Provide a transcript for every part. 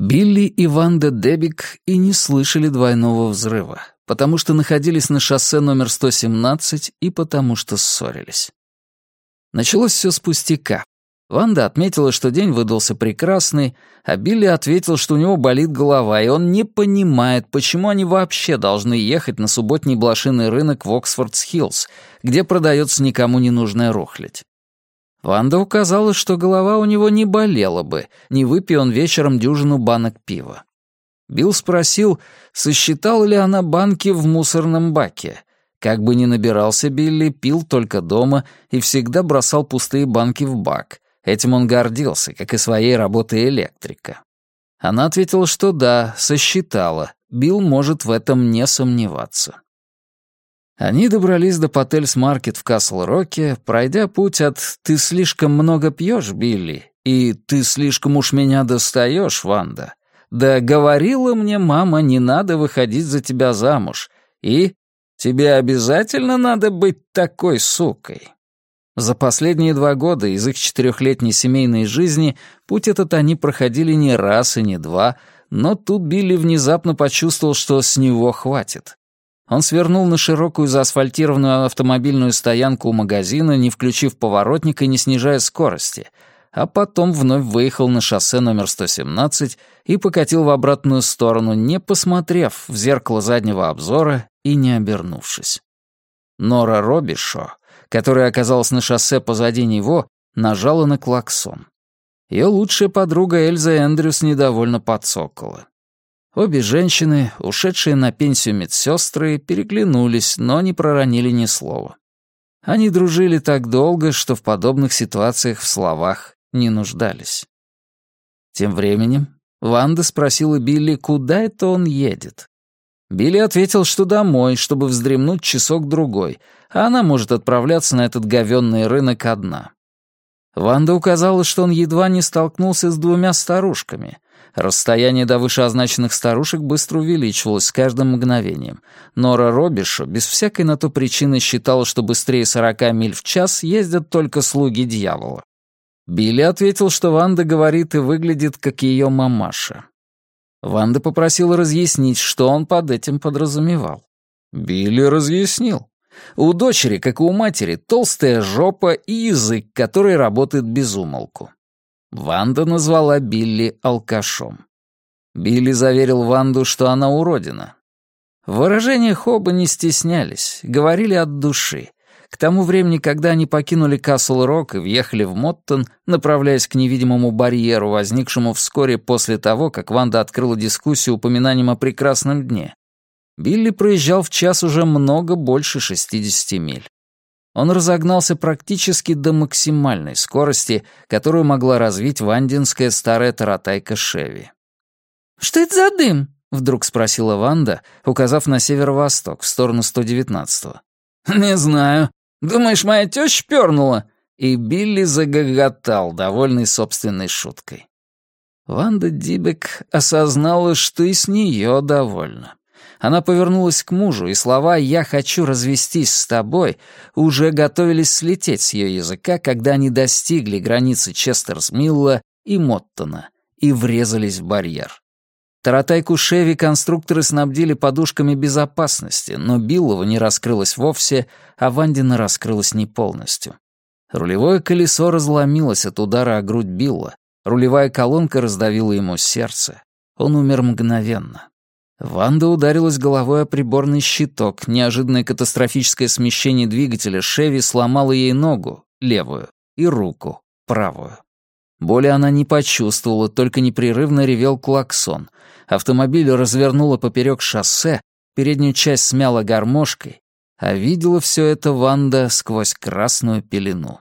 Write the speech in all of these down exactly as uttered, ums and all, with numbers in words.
Билли и Ванда Дебик и не слышали двойного взрыва, потому что находились на шоссе номер сто семнадцать и потому что ссорились. Началось все с пустяка. Ванда отметила, что день выдался прекрасный, а Билли ответил, что у него болит голова, и он не понимает, почему они вообще должны ехать на субботний блошиный рынок в Оксфордс-Хиллз, где продается никому не нужная рухлядь. Ванда указала, что голова у него не болела бы, не выпей он вечером дюжину банок пива. Билл спросил, сосчитала ли она банки в мусорном баке. Как бы ни набирался Билли, пил только дома и всегда бросал пустые банки в бак. Этим он гордился, как и своей работой электрика. Она ответила, что да, сосчитала. Билл может в этом не сомневаться. Они добрались до Паттельс-маркет в Касл-Роке, пройдя путь от «ты слишком много пьешь, Билли» и «ты слишком уж меня достаешь, Ванда», да говорила мне мама, не надо выходить за тебя замуж, и «тебе обязательно надо быть такой сукой». За последние два года из их четырехлетней семейной жизни путь этот они проходили не раз и не два, но тут Билли внезапно почувствовал, что с него хватит. Он свернул на широкую заасфальтированную автомобильную стоянку у магазина, не включив поворотник и не снижая скорости, а потом вновь выехал на шоссе номер сто семнадцать и покатил в обратную сторону, не посмотрев в зеркало заднего обзора и не обернувшись. Нора Робишо, которая оказалась на шоссе позади него, нажала на клаксон. Ее лучшая подруга Эльза Эндрюс недовольно подсокола. Обе женщины, ушедшие на пенсию медсестры, переглянулись, но не проронили ни слова. Они дружили так долго, что в подобных ситуациях в словах не нуждались. Тем временем Ванда спросила Билли, куда это он едет. Билли ответил, что домой, чтобы вздремнуть часок-другой, а она может отправляться на этот говенный рынок одна. Ванда указала, что он едва не столкнулся с двумя старушками. Расстояние до вышеозначенных старушек быстро увеличивалось с каждым мгновением. Нора Робишо без всякой на то причины считала, что быстрее сорока миль в час ездят только слуги дьявола. Билли ответил, что Ванда говорит и выглядит, как ее мамаша. Ванда попросила разъяснить, что он под этим подразумевал. Билли разъяснил. У дочери, как и у матери, толстая жопа и язык, который работает без умолку. Ванда назвала Билли алкашом. Билли заверил Ванду, что она уродина. В выражениях оба не стеснялись, говорили от души. К тому времени, когда они покинули Касл-Рок и въехали в Моттон, направляясь к невидимому барьеру, возникшему вскоре после того, как Ванда открыла дискуссию упоминанием о прекрасном дне, Билли проезжал в час уже много больше шестидесяти миль. Он разогнался практически до максимальной скорости, которую могла развить вандинская старая таратайка Шеви. «Что это за дым?» — вдруг спросила Ванда, указав на северо-восток, в сторону сто девятнадцатого. «Не знаю. Думаешь, моя теща пернула?» И Билли загоготал, довольный собственной шуткой. Ванда Дибек осознала, что и с нее довольна. Она повернулась к мужу, и слова «я хочу развестись с тобой» уже готовились слететь с ее языка, когда они достигли границы Честерс-Милла и Моттона и врезались в барьер. Таратайку Шеви конструкторы снабдили подушками безопасности, но Биллова не раскрылась вовсе, а Вандина раскрылась не полностью. Рулевое колесо разломилось от удара о грудь Билла, рулевая колонка раздавила ему сердце. Он умер мгновенно. Ванда ударилась головой о приборный щиток. Неожиданное катастрофическое смещение двигателя Шеви сломало ей ногу, левую, и руку, правую. Боли она не почувствовала, только непрерывно ревел клаксон. Автомобиль развернуло поперек шоссе, переднюю часть смяла гармошкой, а видела все это Ванда сквозь красную пелену.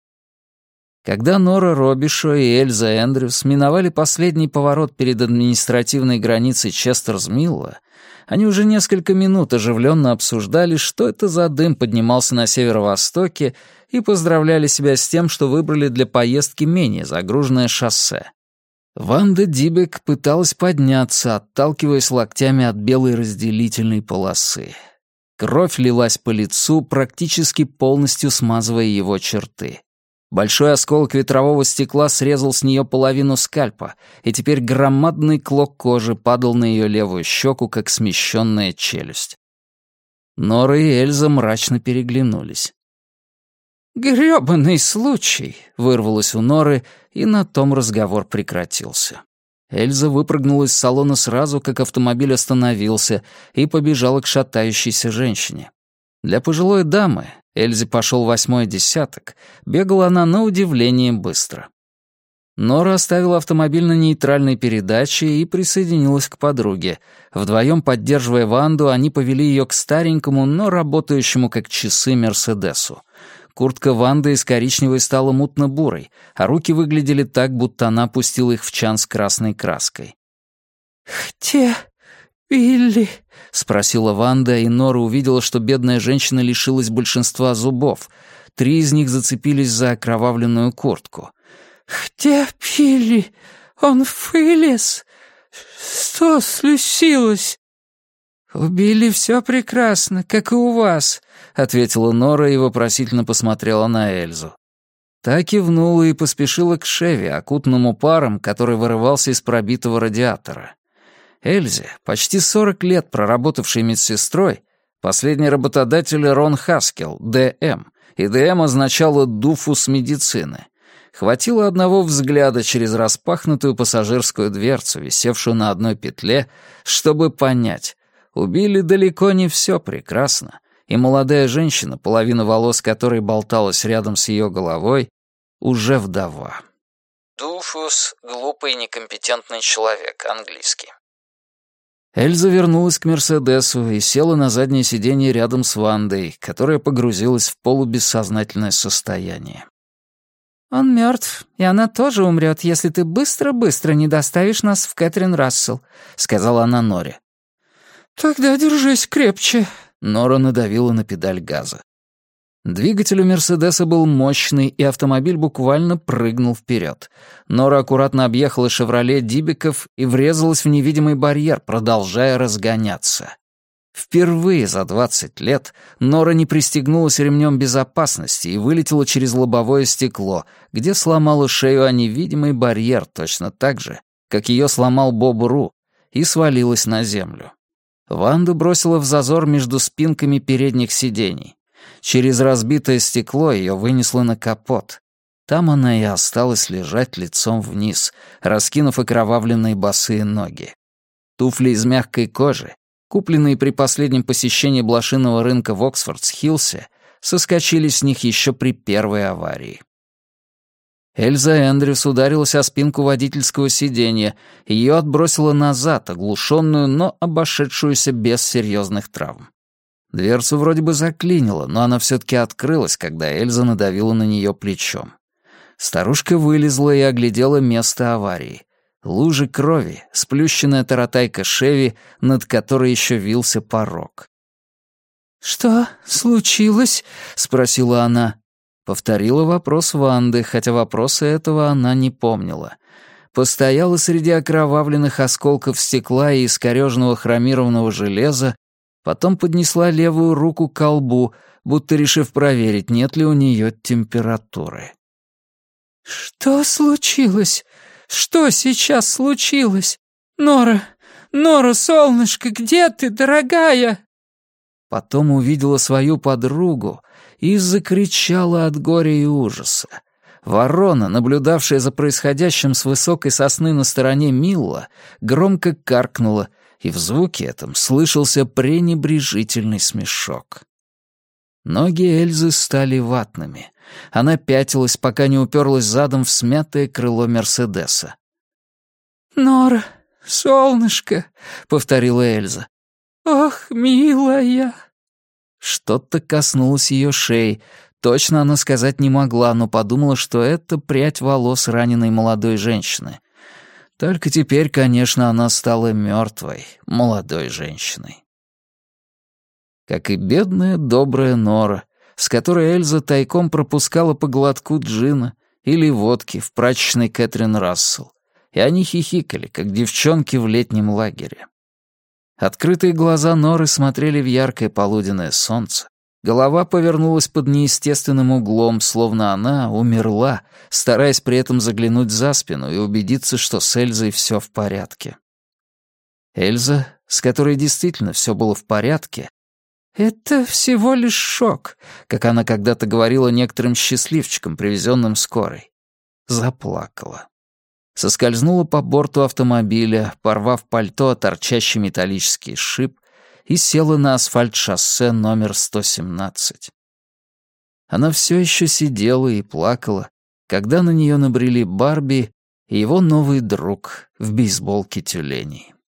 Когда Нора Робишо и Эльза Эндрюс миновали последний поворот перед административной границей Честерс-Милла, они уже несколько минут оживленно обсуждали, что это за дым поднимался на северо-востоке, и поздравляли себя с тем, что выбрали для поездки менее загруженное шоссе. Ванда Дибек пыталась подняться, отталкиваясь локтями от белой разделительной полосы. Кровь лилась по лицу, практически полностью смазывая его черты. Большой осколок ветрового стекла срезал с нее половину скальпа, и теперь громадный клок кожи падал на ее левую щеку, как смещенная челюсть. Нора и Эльза мрачно переглянулись. «Грёбаный случай!» — вырвалось у Норы, и на том разговор прекратился. Эльза выпрыгнула из салона сразу, как автомобиль остановился, и побежала к шатающейся женщине. Для пожилой дамы, Эльзе пошел восьмой десяток, бегала она на удивление быстро. Нора оставила автомобиль на нейтральной передаче и присоединилась к подруге. Вдвоем, поддерживая Ванду, они повели ее к старенькому, но работающему как часы Мерседесу. Куртка Ванды из коричневой стала мутно-бурой, а руки выглядели так, будто она опустила их в чан с красной краской. «Где Билли?» — спросила Ванда, и Нора увидела, что бедная женщина лишилась большинства зубов. Три из них зацепились за окровавленную куртку. «Где Билли? Он вылез? Что случилось?» «У Билли все прекрасно, как и у вас», — ответила Нора и вопросительно посмотрела на Эльзу. Та кивнула и поспешила к Шеви, окутанному паром, который вырывался из пробитого радиатора. Эльзе, почти сорок лет проработавшей медсестрой, последний работодатель Рон Хаскел, Д М, и Д М означало «дуфус медицины». Хватило одного взгляда через распахнутую пассажирскую дверцу, висевшую на одной петле, чтобы понять — у Билли далеко не все прекрасно, и молодая женщина, половина волос которой болталась рядом с ее головой, уже вдова. «Дуфус — глупый некомпетентный человек», английский. Эльза вернулась к Мерседесу и села на заднее сиденье рядом с Вандой, которая погрузилась в полубессознательное состояние. «Он мертв, и она тоже умрет, если ты быстро-быстро не доставишь нас в Кэтрин Рассел», — сказала она Норе. «Тогда держись крепче», — Нора надавила на педаль газа. Двигатель у Мерседеса был мощный, и автомобиль буквально прыгнул вперед. Нора аккуратно объехала «Шевроле» Дибиков и врезалась в невидимый барьер, продолжая разгоняться. Впервые за двадцать лет Нора не пристегнулась ремнем безопасности и вылетела через лобовое стекло, где сломала шею о невидимый барьер точно так же, как ее сломал Боб Ру, и свалилась на землю. Ванду бросила в зазор между спинками передних сидений. Через разбитое стекло ее вынесло на капот. Там она и осталась лежать лицом вниз, раскинув окровавленные босые ноги. Туфли из мягкой кожи, купленные при последнем посещении блошиного рынка в Оксфордс-Хиллсе, соскочили с них еще при первой аварии. Эльза Эндрюс ударилась о спинку водительского сиденья, и ее отбросило назад, оглушенную, но обошедшуюся без серьезных травм. Дверцу вроде бы заклинило, но она все-таки открылась, когда Эльза надавила на нее плечом. Старушка вылезла и оглядела место аварии. Лужи крови, сплющенная таратайка Шеви, над которой еще вился порог. «Что случилось?» — спросила она. Повторила вопрос Ванды, хотя вопроса этого она не помнила. Постояла среди окровавленных осколков стекла и искорёженного хромированного железа, потом поднесла левую руку к колбу, будто решив проверить, нет ли у нее температуры. «Что случилось? Что сейчас случилось? Нора, Нора, солнышко, где ты, дорогая?» Потом увидела свою подругу и закричала от горя и ужаса. Ворона, наблюдавшая за происходящим с высокой сосны на стороне Милла, громко каркнула, и в звуке этом слышался пренебрежительный смешок. Ноги Эльзы стали ватными. Она пятилась, пока не уперлась задом в смятое крыло Мерседеса. «Нора, солнышко», — повторила Эльза. «Ох, милая». Что-то коснулось ее шеи. Точно она сказать не могла, но подумала, что это прядь волос раненой молодой женщины. Только теперь, конечно, она стала мертвой, молодой женщиной. Как и бедная добрая Нора, с которой Эльза тайком пропускала по глотку джина или водки в прачечной Кэтрин Рассел, и они хихикали, как девчонки в летнем лагере. Открытые глаза Норы смотрели в яркое полуденное солнце, Голова повернулась под неестественным углом, словно она умерла, стараясь при этом заглянуть за спину и убедиться, что с Эльзой все в порядке. Эльза, с которой действительно все было в порядке, «Это всего лишь шок», как она когда-то говорила некоторым счастливчикам, привезенным скорой, заплакала. Соскользнула по борту автомобиля, порвав пальто о торчащий металлический шип, и села на асфальт шоссе номер сто семнадцать. Она все еще сидела и плакала, когда на нее набрели Барби и его новый друг в бейсболке тюленей.